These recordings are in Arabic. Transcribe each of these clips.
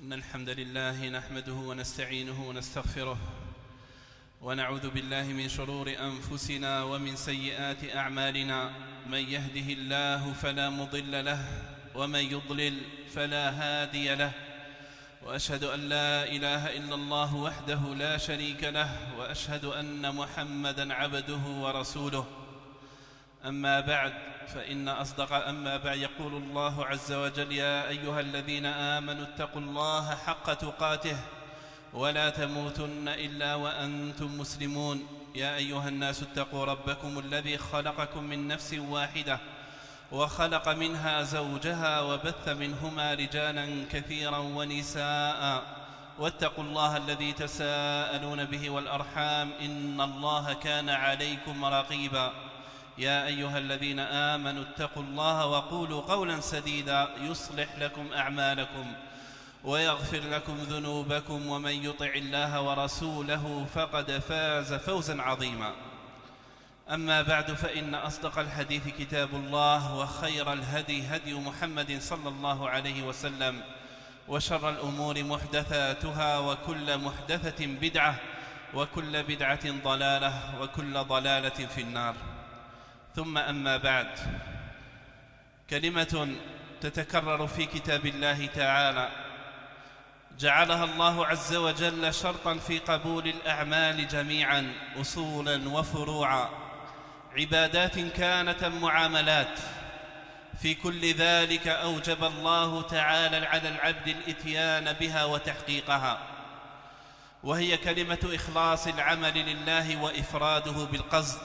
إن الحمد لله نحمده ونستعينه ونستغفره ونعوذ بالله من شرور أنفسنا ومن سيئات أعمالنا. من يهده الله فلا مضل له ومن يضلل فلا هادي له، وأشهد أن لا إله إلا الله وحده لا شريك له، وأشهد أن محمدًا عبده ورسوله. أما بعد يقول الله عز وجل: يا أيها الذين آمنوا اتقوا الله حق تقاته ولا تموتن إلا وأنتم مسلمون. يا أيها الناس اتقوا ربكم الذي خلقكم من نفس واحدة وخلق منها زوجها وبث منهما رجالا كثيرا ونساء، واتقوا الله الذي تساءلون به والأرحام إن الله كان عليكم رقيبا. يا أيها الذين آمنوا اتقوا الله وقولوا قولا سديدا يصلح لكم أعمالكم ويغفر لكم ذنوبكم، ومن يطع الله ورسوله فقد فاز فوزا عظيما. أما بعد، فإن أصدق الحديث كتاب الله، وخير الهدي هدي محمد صلى الله عليه وسلم، وشر الأمور محدثاتها، وكل محدثة بدعة، وكل بدعة ضلالة، وكل ضلالة في النار. ثم أما بعد، كلمة تتكرر في كتاب الله تعالى جعلها الله عز وجل شرطا في قبول الأعمال جميعا، أصولا وفروعا، عبادات كانت معاملات. في كل ذلك أوجب الله تعالى على العبد الإتيان بها وتحقيقها، وهي كلمة إخلاص العمل لله وإفراده بالقصد.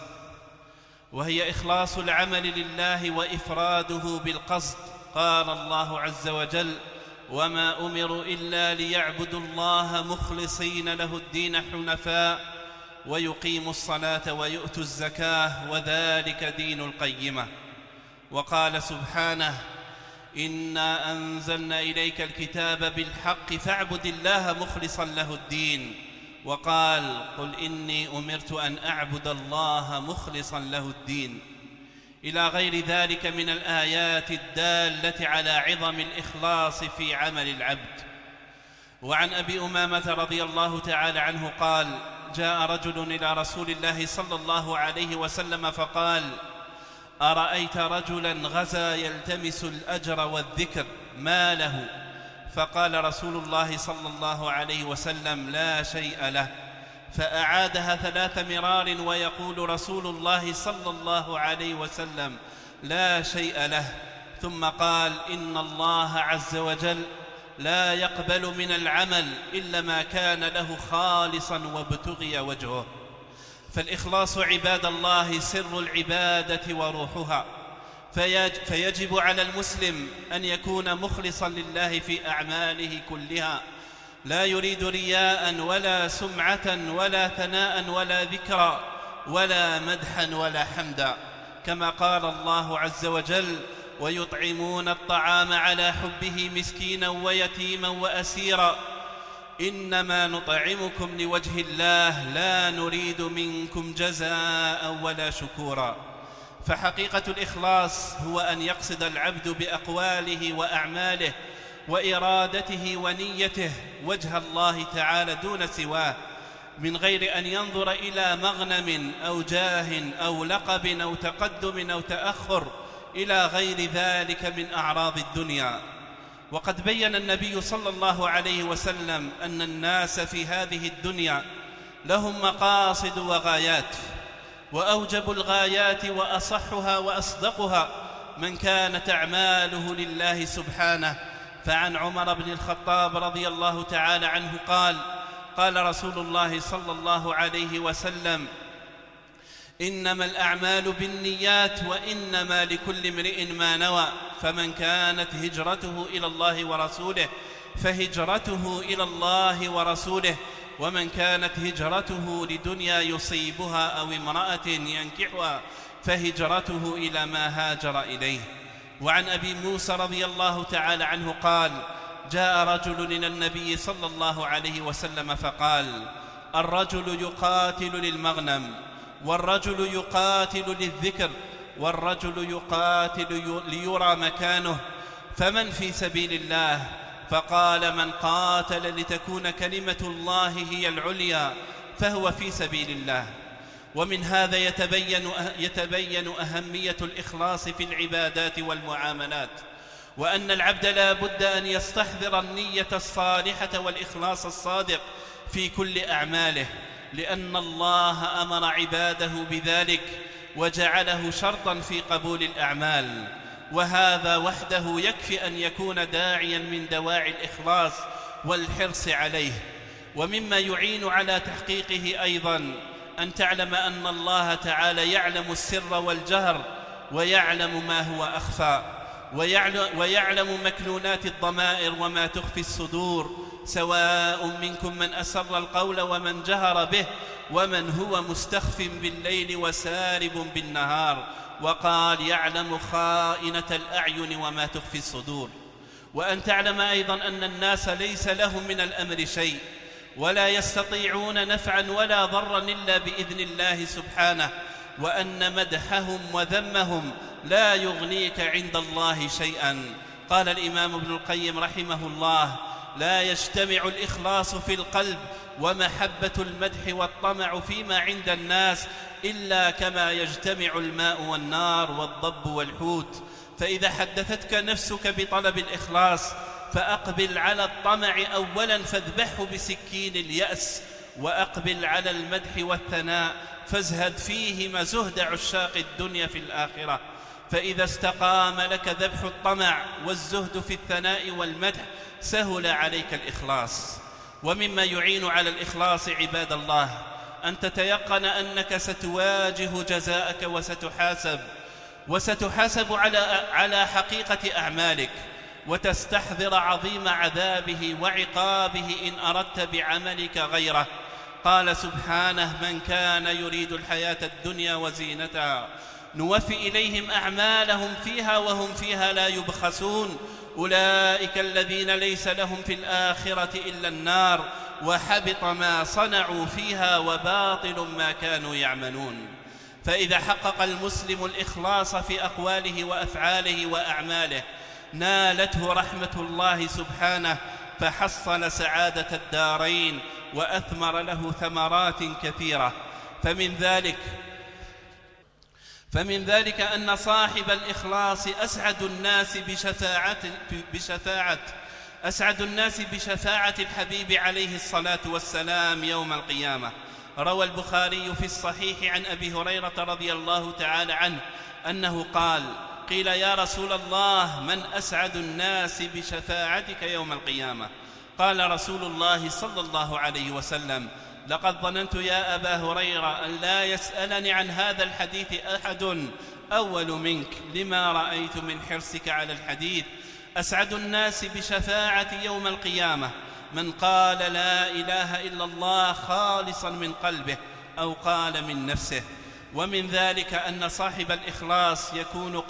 قال الله عز وجل: وما أمروا إلا ليعبدوا الله مخلصين له الدين حنفاء ويقيموا الصلاة ويؤتوا الزكاة وذلك دين القيمة. وقال سبحانه: إنا أنزلنا إليك الكتاب بالحق فاعبد الله مخلصا له الدين. وقال: قل إني أمرت أن أعبد الله مخلصا له الدين، إلى غير ذلك من الآيات الدالة على عظم الإخلاص في عمل العبد. وعن أبي أمامة رضي الله تعالى عنه قال: جاء رجل إلى رسول الله صلى الله عليه وسلم فقال: أرأيت رجلا غزا يلتمس الأجر والذكر، ما له؟ فقال رسول الله صلى الله عليه وسلم: لا شيء له. فأعادها 3 مرار، ويقول رسول الله صلى الله عليه وسلم: لا شيء له. ثم قال: إن الله عز وجل لا يقبل من العمل إلا ما كان له خالصا وابتغي وجهه. فالإخلاص عباد الله سر العبادة وروحها، فيجب على المسلم أن يكون مخلصا لله في أعماله كلها، لا يريد رياء ولا سمعة ولا ثناء ولا ذكرا ولا مدحا ولا حمدا، كما قال الله عز وجل: ويطعمون الطعام على حبه مسكينا ويتيما وأسيرا إنما نطعمكم لوجه الله لا نريد منكم جزاء ولا شكورا. فحقيقة الإخلاص هو أن يقصد العبد بأقواله وأعماله وإرادته ونيته وجه الله تعالى دون سواه، من غير أن ينظر إلى مغنم أو جاه أو لقب أو تقدم أو تأخر إلى غير ذلك من أعراض الدنيا. وقد بين النبي صلى الله عليه وسلم أن الناس في هذه الدنيا لهم مقاصد وغايات، وأوجب الغايات وأصحها وأصدقها من كانت أعماله لله سبحانه. فعن عمر بن الخطاب رضي الله تعالى عنه قال: قال رسول الله صلى الله عليه وسلم: إنما الأعمال بالنيات وإنما لكل امرئ ما نوى، فمن كانت هجرته إلى الله ورسوله فهجرته إلى الله ورسوله، ومن كانت هجرته لدنيا يصيبها أو امرأة ينكحها فهجرته إلى ما هاجر إليه. وعن أبي موسى رضي الله تعالى عنه قال: جاء رجل إلى النبي صلى الله عليه وسلم فقال: الرجل يقاتل للمغنم، والرجل يقاتل للذكر، والرجل يقاتل ليرى مكانه، فمن في سبيل الله؟ فقال: من قاتل لتكون كلمة الله هي العليا فهو في سبيل الله. ومن هذا يتبين أهمية الإخلاص في العبادات والمعاملات، وأن العبد لا بد أن يستحضر النية الصالحة والإخلاص الصادق في كل أعماله، لأن الله أمر عباده بذلك وجعله شرطا في قبول الأعمال، وهذا وحده يكفي أن يكون داعيا من دواعي الإخلاص والحرص عليه. ومما يعين على تحقيقه أيضا أن تعلم أن الله تعالى يعلم السر والجهر، ويعلم ما هو أخفى، ويعلم مكنونات الضمائر وما تخفي الصدور، سواء منكم من أسر القول ومن جهر به، ومن هو مستخف بالليل وسارب بالنهار. وقال: يعلم خائنة الأعين وما تخفي الصدور. وأن تعلم أيضا أن الناس ليس لهم من الأمر شيء، ولا يستطيعون نفعا ولا ضرا إلا بإذن الله سبحانه، وأن مدحهم وذمهم لا يغنيك عند الله شيئا. قال الإمام ابن القيم رحمه الله: لا يجتمع الإخلاص في القلب ومحبة المدح والطمع فيما عند الناس إلا كما يجتمع الماء والنار والضب والحوت. فإذا حدثتك نفسك بطلب الإخلاص فأقبل على الطمع أولا فاذبحه بسكين اليأس، وأقبل على المدح والثناء فازهد فيهما زهد عشاق الدنيا في الآخرة. فإذا استقام لك ذبح الطمع والزهد في الثناء والمدح سهل عليك الإخلاص. ومما يعين على الإخلاص عباد الله أن تتيقن أنك ستواجه جزاءك وستحاسب على حقيقة أعمالك، وتستحضر عظيم عذابه وعقابه إن أردت بعملك غيره. قال سبحانه: من كان يريد الحياة الدنيا وزينتها نوفي إليهم أعمالهم فيها وهم فيها لا يبخسون، أولئك الذين ليس لهم في الآخرة إلا النار وحبط ما صنعوا فيها وباطل ما كانوا يعملون. فإذا حقق المسلم الإخلاص في أقواله وأفعاله وأعماله نالته رحمة الله سبحانه، فحصل سعادة الدارين وأثمر له ثمرات كثيرة. فمن ذلك أن صاحب الإخلاص أسعد الناس بشفاعة الحبيب عليه الصلاة والسلام يوم القيامة. روى البخاري في الصحيح عن أبي هريرة رضي الله تعالى عنه أنه قال: قيل: يا رسول الله، من أسعد الناس بشفاعتك يوم القيامة؟ قال رسول الله صلى الله عليه وسلم: لقد ظننت يا أبا هريرة أن لا يسألني عن هذا الحديث أحد أول منك، لما رأيت من حرصك على الحديث. أسعد الناس بشفاعة يوم القيامة من قال لا إله إلا الله خالصا من قلبه أو قال من نفسه. ومن ذلك أن صاحب الإخلاص يكون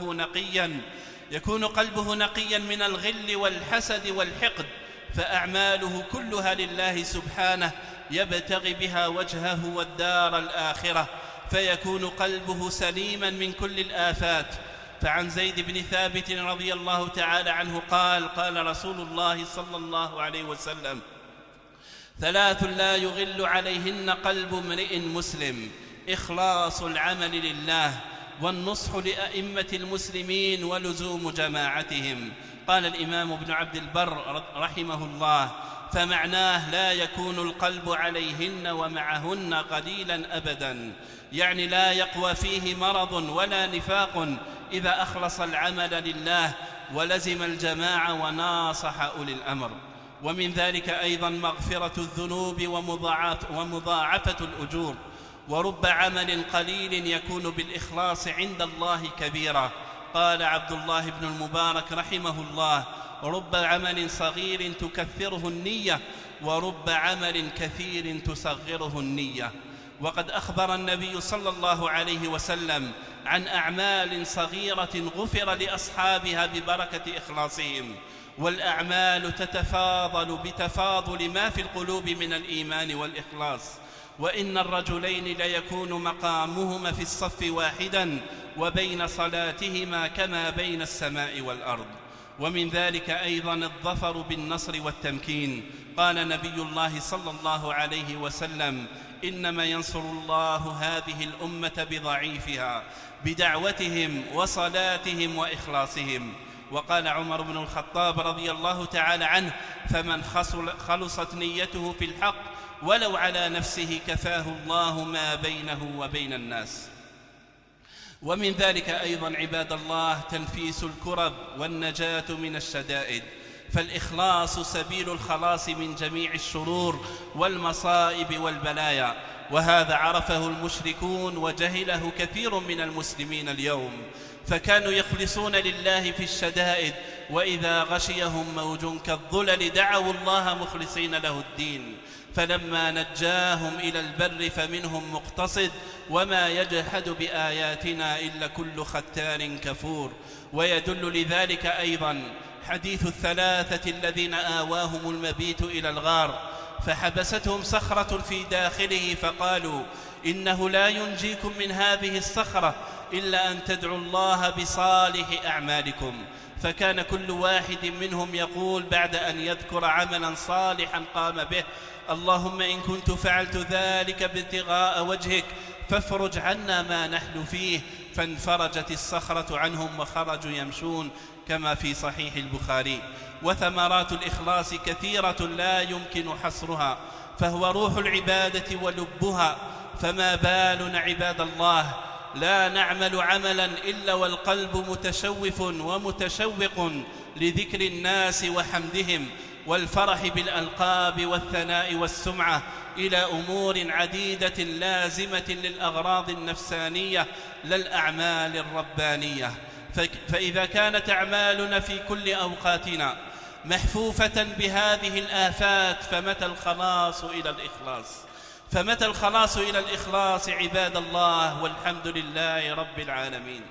قلبه نقيا من الغل والحسد والحقد، فأعماله كلها لله سبحانه يبتغي بها وجهه والدار الآخرة، فيكون قلبه سليما من كل الآفات. فعن زيد بن ثابت رضي الله تعالى عنه قال رسول الله صلى الله عليه وسلم: 3 لا يغل عليهن قلب امرئ مسلم: إخلاص العمل لله، والنصح لأئمة المسلمين، ولزوم جماعتهم. قال الإمام ابن عبد البر رحمه الله: فمعناه لا يكون القلب عليهن ومعهن قليلا أبدا، يعني لا يقوى فيه مرض ولا نفاق إذا أخلص العمل لله ولزم الجماعة وناصح أولي الأمر. ومن ذلك أيضا مغفرة الذنوب ومضاعفة الأجور، ورب عمل قليل يكون بالإخلاص عند الله كبيرا. قال عبد الله بن المبارك رحمه الله: رب عمل صغير تكثره النية، ورب عمل كثير تصغره النية. وقد أخبر النبي صلى الله عليه وسلم عن أعمال صغيرة غفر لأصحابها ببركة إخلاصهم، والأعمال تتفاضل بتفاضل ما في القلوب من الإيمان والإخلاص. وإن الرجلين ليكون مقامهما في الصف واحدا وبين صلاتهما كما بين السماء والأرض. ومن ذلك أيضا الظفر بالنصر والتمكين. قال نبي الله صلى الله عليه وسلم: إنما ينصر الله هذه الأمة بضعيفها، بدعوتهم وصلاتهم وإخلاصهم. وقال عمر بن الخطاب رضي الله تعالى عنه: فمن خلصت نيته في الحق ولو على نفسه كفاه الله ما بينه وبين الناس. ومن ذلك أيضا عباد الله تنفيس الكرب والنجاة من الشدائد، فالإخلاص سبيل الخلاص من جميع الشرور والمصائب والبلايا، وهذا عرفه المشركون وجهله كثير من المسلمين اليوم، فكانوا يخلصون لله في الشدائد، وإذا غشيهم موج كالظلل دعوا الله مخلصين له الدين، فلما نجاهم إلى البر فمنهم مقتصد وما يجحد بآياتنا إلا كل ختار كفور. ويدل لذلك أيضا حديث الثلاثة الذين آواهم المبيت إلى الغار فحبستهم صخرة في داخله فقالوا: إنه لا ينجيكم من هذه الصخرة إلا أن تدعوا الله بصالح أعمالكم. فكان كل واحد منهم يقول بعد أن يذكر عملا صالحا قام به: اللهم إن كنت فعلت ذلك ابتغاء وجهك فافرج عنا ما نحن فيه، فانفرجت الصخرة عنهم وخرجوا يمشون، كما في صحيح البخاري. وثمرات الإخلاص كثيرة لا يمكن حصرها، فهو روح العبادة ولبها. فما بالنا عباد الله لا نعمل عملا إلا والقلب متشوف ومتشوق لذكر الناس وحمدهم والفرح بالألقاب والثناء والسمعة إلى أمور عديدة لازمة للأغراض النفسانية لا الأعمال الربانية. فإذا كانت أعمالنا في كل أوقاتنا محفوفة بهذه الآفات فمتى الخلاص إلى الإخلاص؟ فمتى الخلاص إلى الإخلاص عباد الله؟ والحمد لله رب العالمين.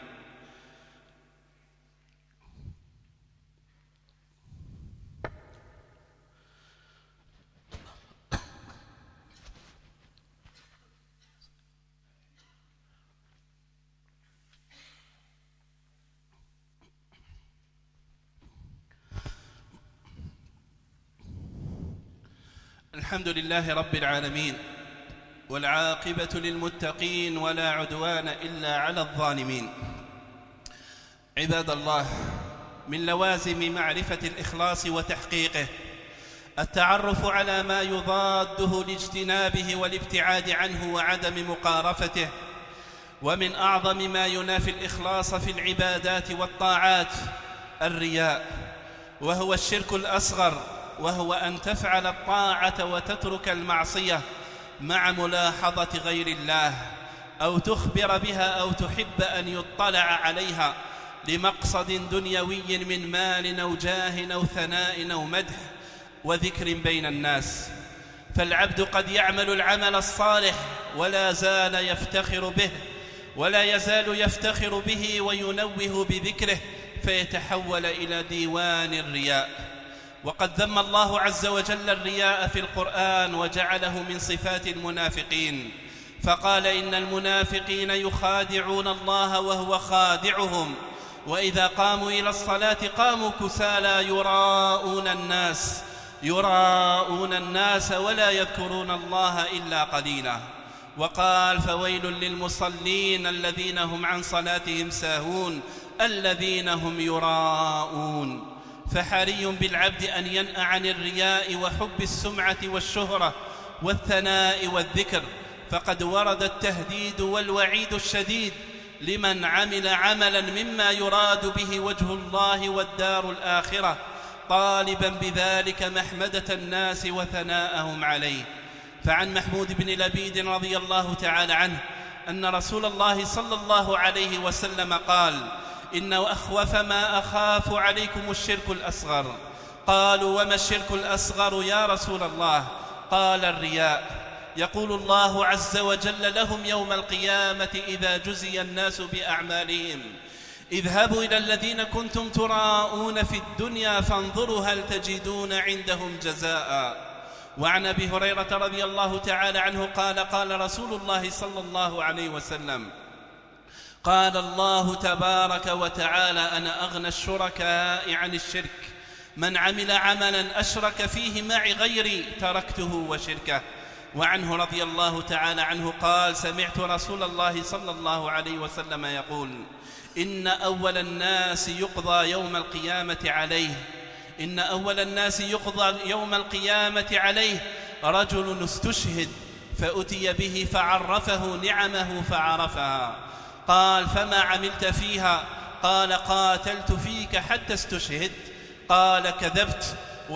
الحمد لله رب العالمين، والعاقبة للمتقين ولا عدوان إلا على الظالمين. عباد الله، من لوازم معرفة الإخلاص وتحقيقه التعرف على ما يضاده لاجتنابه والابتعاد عنه وعدم مقارفته. ومن أعظم ما ينافي الإخلاص في العبادات والطاعات الرياء، وهو الشرك الأصغر، وهو أن تفعل الطاعة وتترك المعصية مع ملاحظة غير الله، أو تخبر بها أو تحب أن يطلع عليها لمقصد دنيوي من مال أو جاه أو ثناء أو مدح وذكر بين الناس. فالعبد قد يعمل العمل الصالح ولا يزال يفتخر به وينوه بذكره فيتحول إلى ديوان الرياء. وقد ذم الله عز وجل الرياء في القرآن وجعله من صفات المنافقين، فقال: إن المنافقين يخادعون الله وهو خادعهم، وإذا قاموا إلى الصلاة قاموا كسالى يراءون الناس ولا يذكرون الله إلا قليلا. وقال: فويل للمصلين الذين هم عن صلاتهم ساهون الذين هم يراءون. فحري بالعبد أن ينأى عن الرياء وحب السمعة والشهرة والثناء والذكر، فقد ورد التهديد والوعيد الشديد لمن عمل عملا مما يراد به وجه الله والدار الآخرة، طالبا بذلك محمدة الناس وثناءهم عليه. فعن محمود بن لبيد رضي الله تعالى عنه أن رسول الله صلى الله عليه وسلم قال: إن أخوف ما أخاف عليكم الشرك الأصغر. قالوا: وما الشرك الأصغر يا رسول الله؟ قال: الرياء. يقول الله عز وجل لهم يوم القيامة إذا جزي الناس بأعمالهم: اذهبوا إلى الذين كنتم تراءون في الدنيا فانظروا هل تجدون عندهم جزاء. وعن أبي هريرة رضي الله تعالى عنه قال: قال رسول الله صلى الله عليه وسلم: قال الله تبارك وتعالى: أنا أغنى الشركاء عن الشرك، من عمل عملا أشرك فيه معي غيري تركته وشركه. وعنه رضي الله تعالى عنه قال: سمعت رسول الله صلى الله عليه وسلم يقول: إن أول الناس يقضى يوم القيامة عليه رجل استشهد فأتي به فعرفه نعمه فعرفها. قال: فما عملت فيها؟ قال: قاتلت فيك حتى استشهدت. قال: كذبت،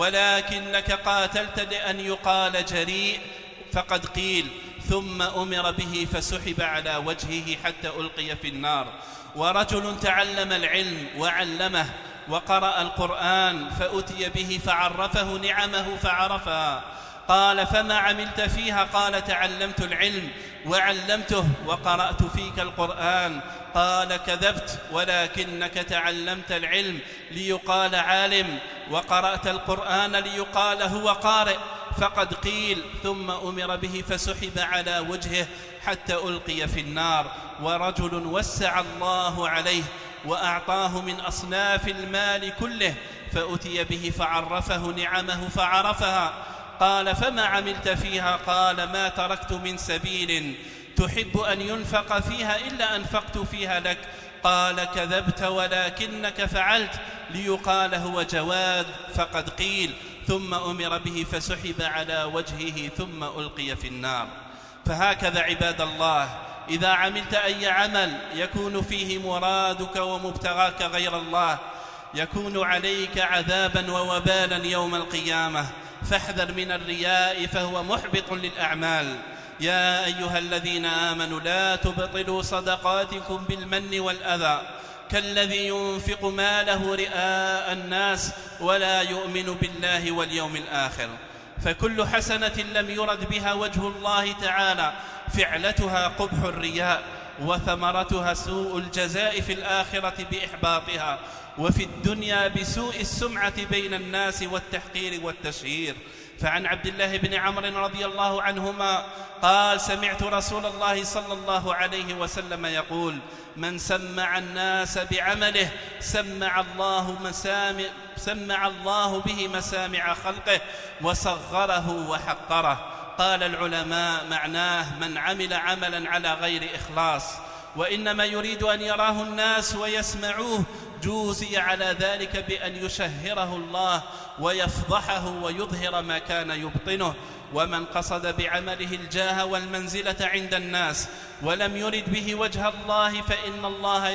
ولكنك قاتلت لأن يقال جريء، فقد قيل. ثم أمر به فسحب على وجهه حتى ألقي في النار. ورجل تعلم العلم وعلمه وقرأ القرآن فأتي به فعرفه نعمه فعرفها. قال: فما عملت فيها؟ قال: تعلمت العلم وعلمته وقرأت فيك القرآن. قال: كذبت، ولكنك تعلمت العلم ليقال عالم، وقرأت القرآن ليقال هو قارئ، فقد قيل. ثم أمر به فسحب على وجهه حتى ألقي في النار. ورجل وسع الله عليه وأعطاه من أصناف المال كله فأتي به فعرفه نعمه فعرفها. قال: فما عملت فيها؟ قال: ما تركت من سبيل تحب أن ينفق فيها إلا أنفقت فيها لك. قال: كذبت، ولكنك فعلت ليقال هو جواد، فقد قيل. ثم أمر به فسحب على وجهه ثم ألقي في النار. فهكذا عباد الله، إذا عملت أي عمل يكون فيه مرادك ومبتغاك غير الله يكون عليك عذابا ووبالا يوم القيامة، فاحذر من الرياء فهو محبط للأعمال. يا أيها الذين آمنوا لا تبطلوا صدقاتكم بالمن والأذى كالذي ينفق ماله رئاء الناس ولا يؤمن بالله واليوم الآخر. فكل حسنة لم يرد بها وجه الله تعالى فعلتها قبح الرياء، وثمرتها سوء الجزاء في الآخرة بإحباطها، وفي الدنيا بسوء السمعة بين الناس والتحقير والتشهير. فعن عبد الله بن عمرو رضي الله عنهما قال: سمعت رسول الله صلى الله عليه وسلم يقول: من سمع الناس بعمله سمع الله به مسامع خلقه وصغره وحقره. قال العلماء: معناه من عمل عملا على غير إخلاص وإنما يريد أن يراه الناس ويسمعوه، جوزي على ذلك بأن يشهره الله ويفضحه ويظهر ما كان يبطنه. ومن قصد بعمله الجاه والمنزلة عند الناس ولم يرد به وجه الله فإن الله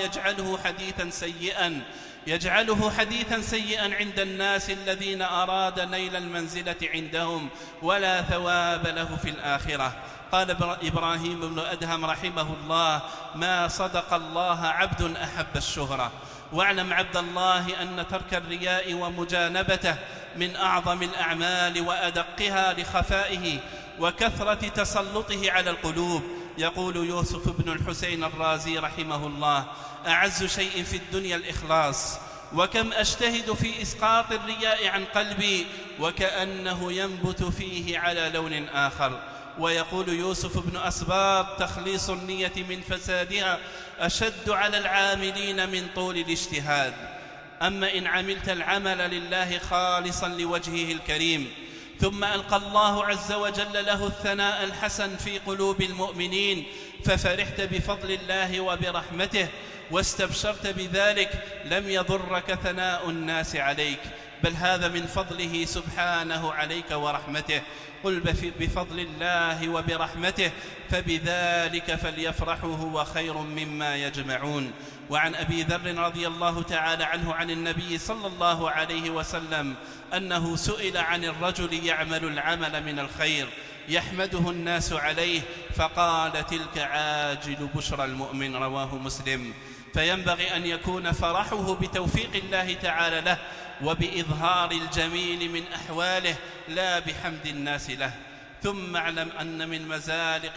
يجعله حديثا سيئا عند الناس الذين أراد نيل المنزلة عندهم ولا ثواب له في الآخرة. قال إبراهيم بن أدهم رحمه الله: ما صدق الله عبد أحب الشهرة. واعلم عبد الله أن ترك الرياء ومجانبته من أعظم الأعمال وأدقها لخفائه وكثرة تسلطه على القلوب. يقول يوسف بن الحسين الرازي رحمه الله: أعز شيء في الدنيا الإخلاص، وكم أجتهد في إسقاط الرياء عن قلبي وكأنه ينبت فيه على لون آخر. ويقول يوسف بن أسباط: تخليص النية من فسادها أشد على العاملين من طول الاجتهاد. أما إن عملت العمل لله خالصا لوجهه الكريم ثم ألقى الله عز وجل له الثناء الحسن في قلوب المؤمنين ففرحت بفضل الله وبرحمته واستبشرت بذلك، لم يضرك ثناء الناس عليك، بل هذا من فضله سبحانه عليك ورحمته. قل بفضل الله وبرحمته فبذلك فليفرحوا هو خير مما يجمعون. وعن أبي ذر رضي الله تعالى عنه عن النبي صلى الله عليه وسلم أنه سئل عن الرجل يعمل العمل من الخير يحمده الناس عليه فقال: تلك عاجل بشرى المؤمن. رواه مسلم. فينبغي أن يكون فرحه بتوفيق الله تعالى له وبإظهار الجميل من أحواله لا بحمد الناس له. ثم اعلم أن من مزالق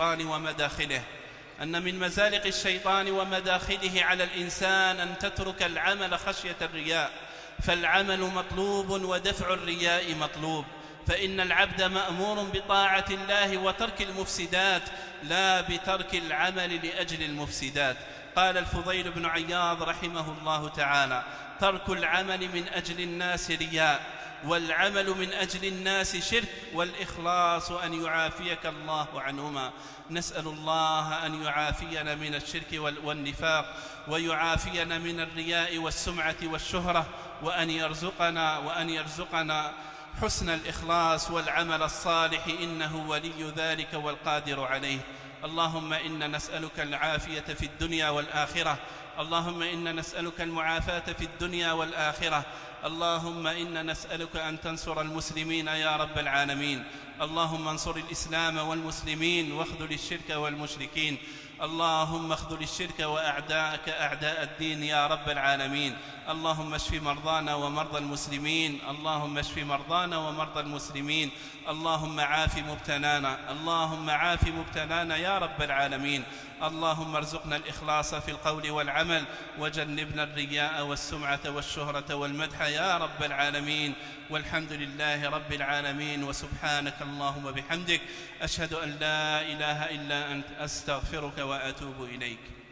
الشيطان ومداخله على الإنسان أن تترك العمل خشية الرياء، فالعمل مطلوب ودفع الرياء مطلوب، فإن العبد مأمور بطاعة الله وترك المفسدات لا بترك العمل لأجل المفسدات. قال الفضيل بن عياض رحمه الله تعالى: ترك العمل من أجل الناس رياء، والعمل من أجل الناس شرك، والإخلاص أن يعافيك الله عنهما. نسأل الله أن يعافينا من الشرك والنفاق، ويعافينا من الرياء والسمعة والشهرة، وأن يرزقنا حسن الإخلاص والعمل الصالح، إنه ولي ذلك والقادر عليه. اللهم إنا نسألك العافية في الدنيا والآخرة، اللهم إنا نسألك المعافاة في الدنيا والآخرة، اللهم إنا نسألك أن تنصر المسلمين يا رب العالمين. اللهم انصر الإسلام والمسلمين واخذل الشرك والمشركين. اللهم اخذل الشرك وأعداءك أعداء الدين يا رب العالمين. اللهم اشف مرضانا ومرضى المسلمين، اللهم اشف مرضانا ومرضى المسلمين. اللهم عاف مبتلانا، اللهم عاف مبتلانا يا رب العالمين. اللهم ارزقنا الإخلاص في القول والعمل، وجنبنا الرياء والسمعة والشهرة والمدح يا رب العالمين. والحمد لله رب العالمين. وسبحانك اللهم وبحمدك، أشهد أن لا إله إلا أنت، أستغفرك وأتوب إليك.